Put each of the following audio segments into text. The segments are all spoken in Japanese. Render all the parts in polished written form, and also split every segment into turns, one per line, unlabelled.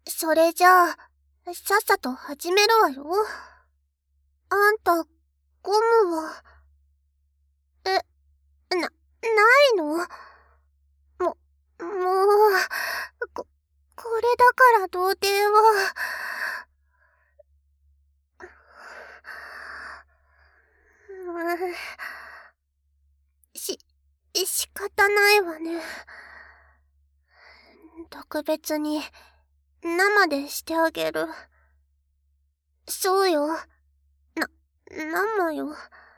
それじゃあ、さっさと始めるわよ。あんた、ゴムは、ないの？も、こ、これだから童貞は、仕方ないわね。特別に、生でしてあげる。そうよ。生よ。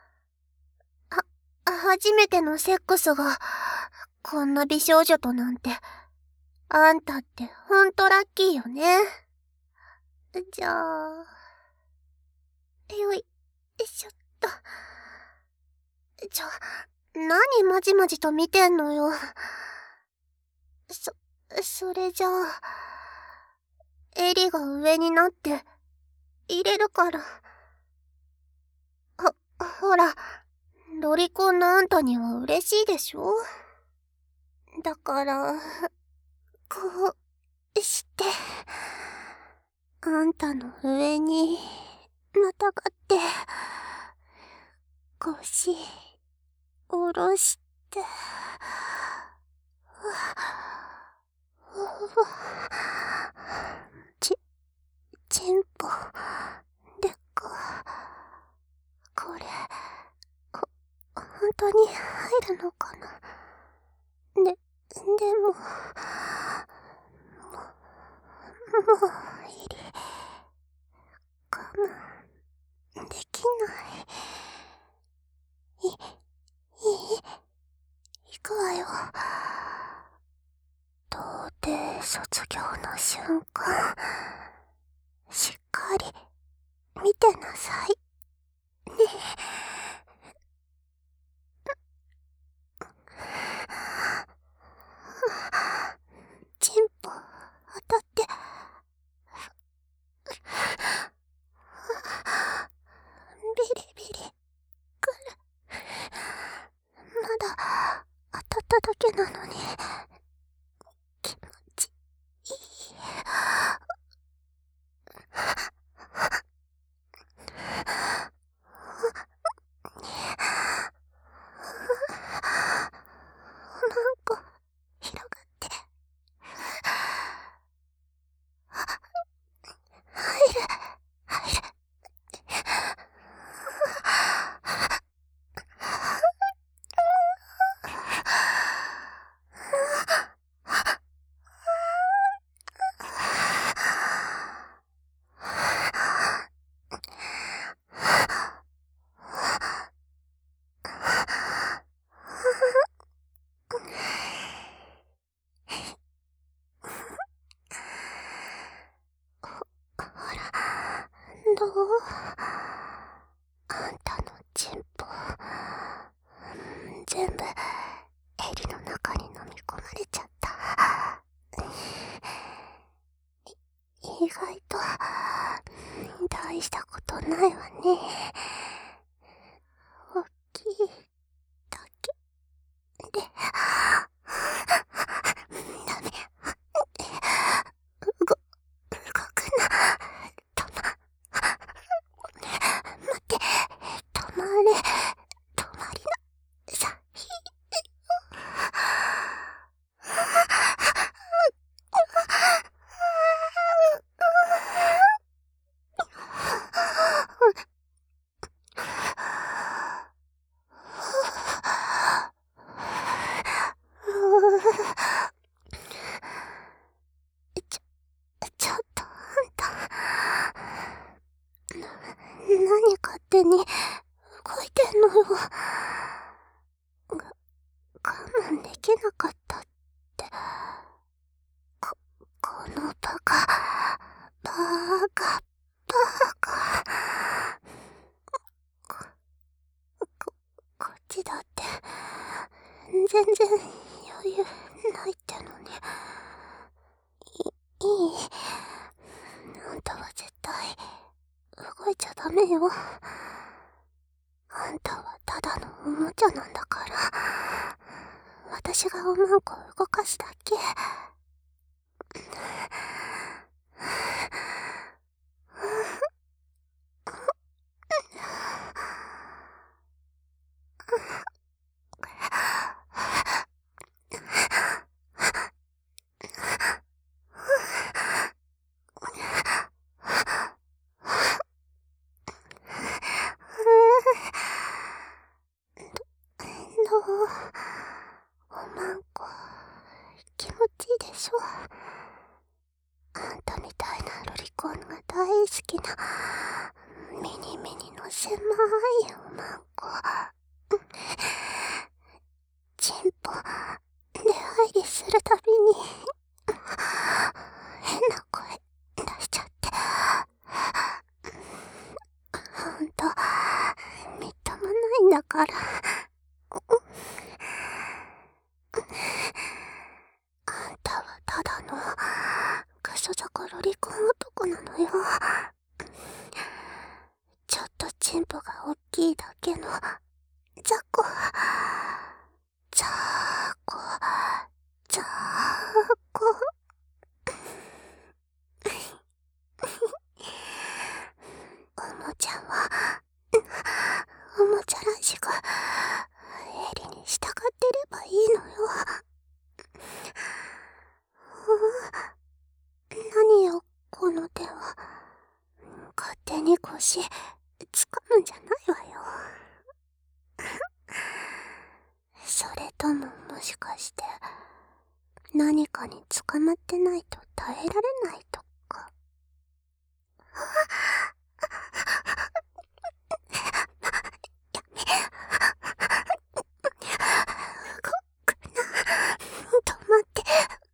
初めてのセックスが、こんな美少女となんて、あんたってほんとラッキーよね。じゃあ、よいしょっと。何まじまじと見てんのよ。それじゃあ、エリが上になって、入れるから。ほら、ロリコンのあんたには嬉しいでしょ？だから、こうして、あんたの上に、またがって、腰、下ろして、チンポ、でっか。これ、本当に入るのかな。でも、もう、入り、我慢、できない。行くわよ。童貞卒業の瞬間、しっかり、見てなさい。ねチンポ、当たって、ビリビリ、くる。まだ、当たっただけなのに、気持ちいい。なんか、広がって、入る。どう？あんたのチンポ、全部、エリの中に飲み込まれちゃった。意外と、大したことないわね。大きいだけで、ダメ。動くな。待って、止まれ。止まりなさい。ちょっとあんた、何勝手に動いてんのよ。我慢できなかったって。このバカ。こっちだって、全然余裕ないってのに。いい。あんたは絶対、動いちゃダメよ。あんたはただのおもちゃなんだから。私がおまんこ動かすだけ。 コンが大好きなミニミニの狭いおまんこ。チンポ出入りするたびに変な声出しちゃって、ほんとみっともないんだから。あんたはただのクソ坂ロリコン男なのよ。ちょっとチンポが大きいだけの雑魚。雑魚、雑魚。おもちゃはおもちゃらしくエリに従ってればいいのよ。何よこの手は。勝手に腰つかむんじゃないわよ。それとももしかして何かに捕まってないと耐えられないとか。やめ動くな。止まって。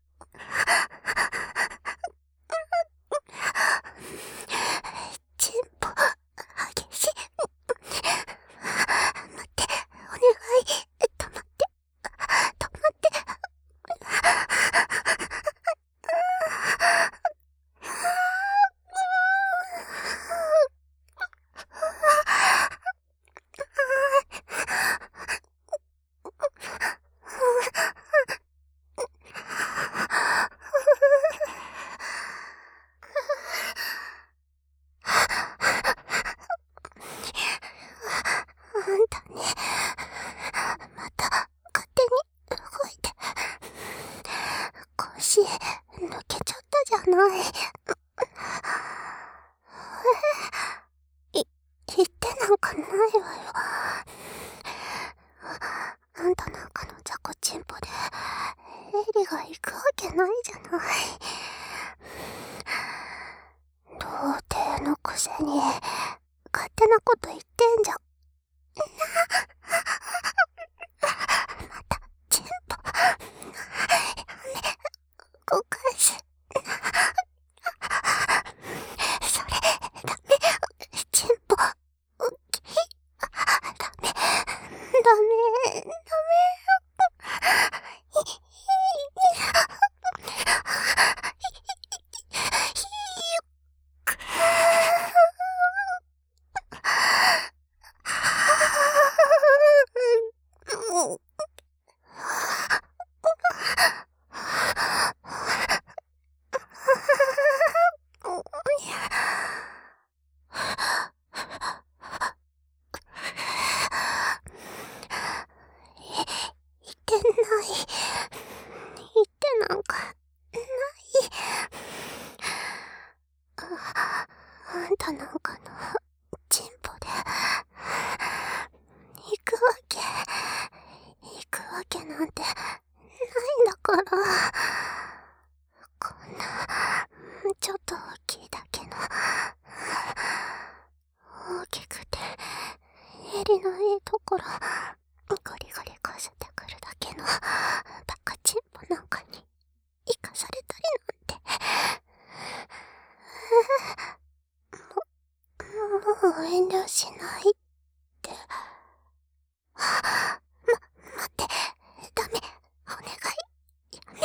チンポ激しい。待って、お願い。止まって。止まって。あんたね、また勝手に動いて。腰抜けちゃったじゃない。言ってなんかないわよ。あんたなんかの雑魚チンポでエリが行くわけないじゃない。童貞のくせに勝手なこと言ってんじゃん。またチンポやめ動かす。それダメ。チンポ大きい。ダメダメダメ。言ってない。言ってなんかない。あんたなんかのチンポで行くわけなんてないんだから。こんなちょっと大きいだけの、大きくて襟のいいところゴリゴリこすってくるだけのバカチンポなんかに生かされたりなんて。もう遠慮しないって。待って、ダメ、お願い、やめ。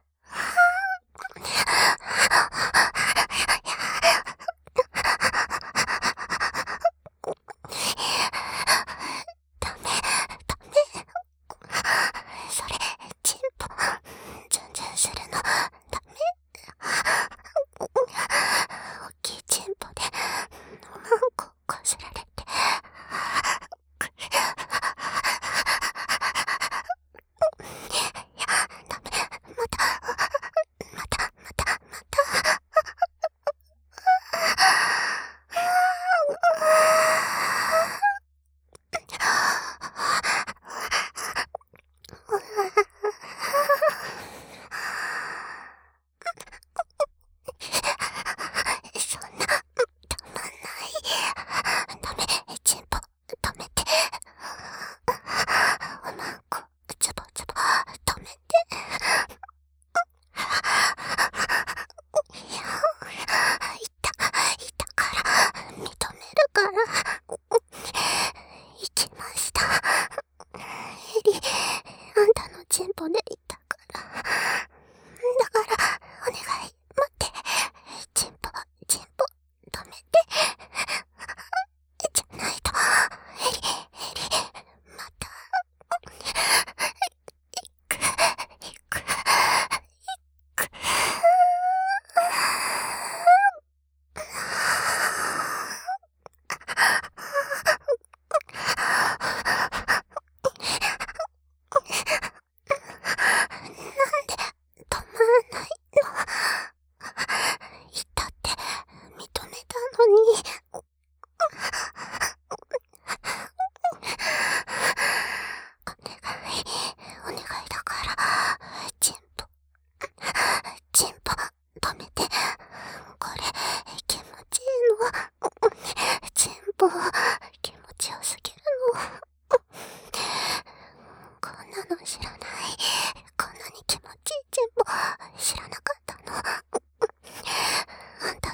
ダメ。それ、チンポ、ズンズンするの、ダメ。大きいチンポで、おまんここすられて、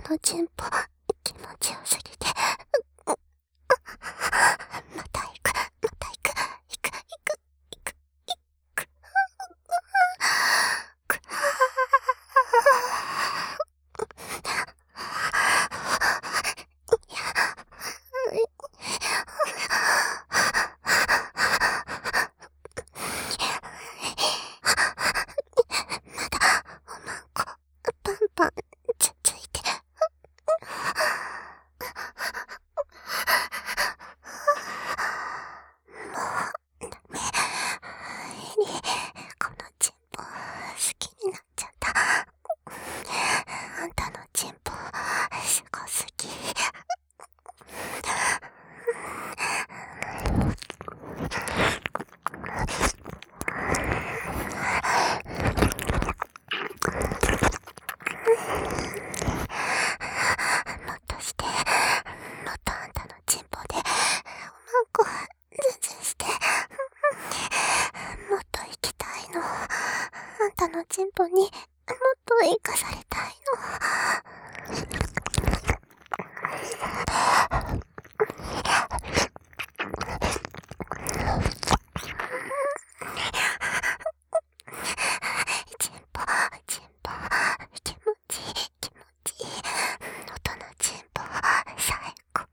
のチンポ、気持ちよすぎて。また行く、また行く、行く、行く、行く、行く。まだ、おまんこ、パンパン、つついてる。このチンポ好きになっちゃった。あんたのチンポすごすぎ。もっとして、もっとあんたのチンポでおまんこズンズンして、もっと行きたいの。あんたのチンポにもっと生かされたいの。チンポ、チンポ、気持ちいい、気持ちいい。音のチンポ、最高。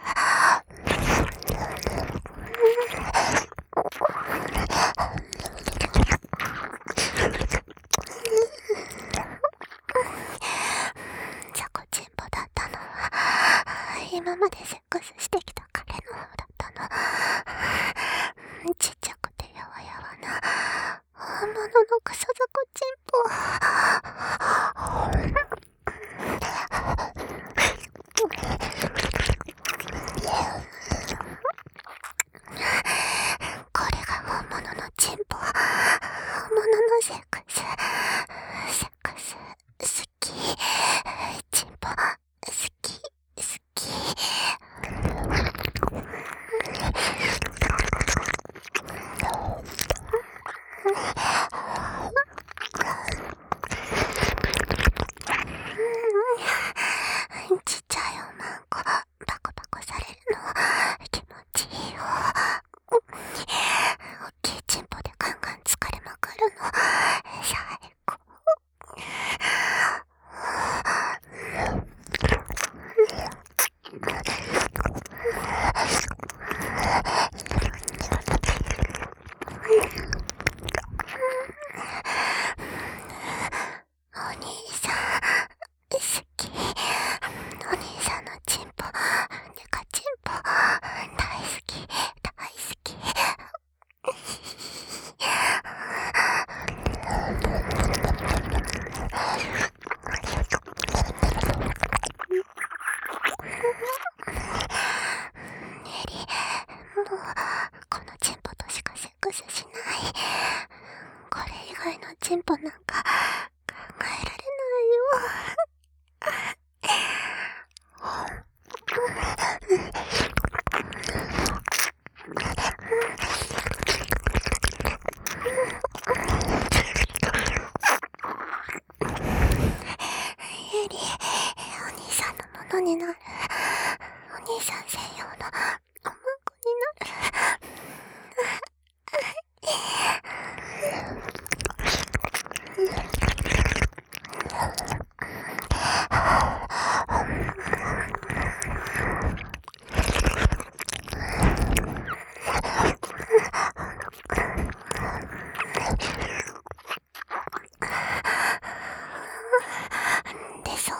チョコチンポだったのは、今までセックスしてきた彼の方だったの。ちっちゃくてやわやわな、本物のクソザコチンポ。これが本物のチンポ。本物のセックス。セックス、好き。チンポ、好き、好き。ちっちゃいおまんこ、パコパコされるの、気持ちいいよ。おっきいチンポでガンガン疲れまくるの、最高。お兄さん、好き。お兄さんのチンポ、デカチンポ、大好き、大好き。ネリ、もう、このチンポとしかセックスしない。これ以外のチンポなんか考えられないよ。エリ、お兄さんのものになる。お兄さん専用のおまんこになる。でしょ？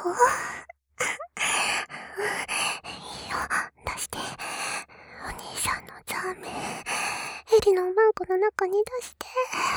いいよ、出して。お兄さんのザーメン、エリのおまんこの中に出して。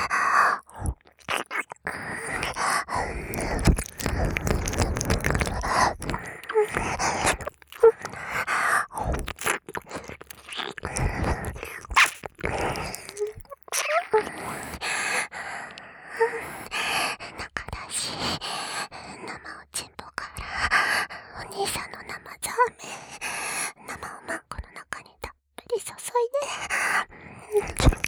中だし、生おちんぽからお兄さんの生ザーメン、生おまんこの中にたっぷり注いで。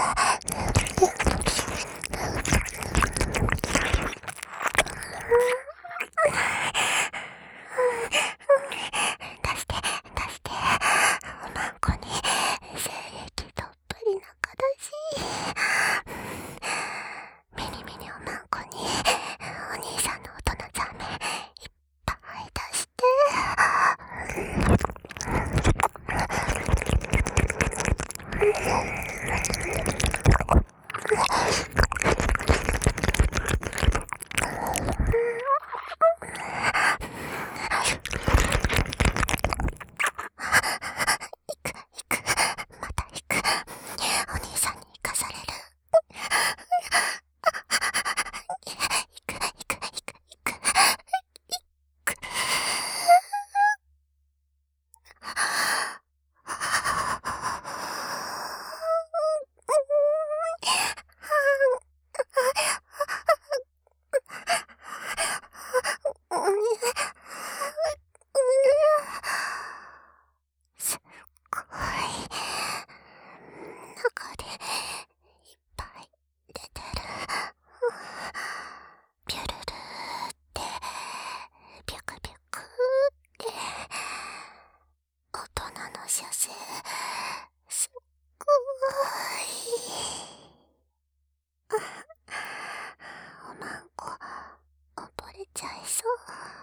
おまんこに精液どっぷり中だし。ミニミニおまんこにお兄さんの大人ザメいっぱい出して。また行く。お兄さんに行かされる。すっごい中でいっぱい出てる。ピュルルってピュクピュクって大人の射精すっごい。おまんこ溺れちゃいそう。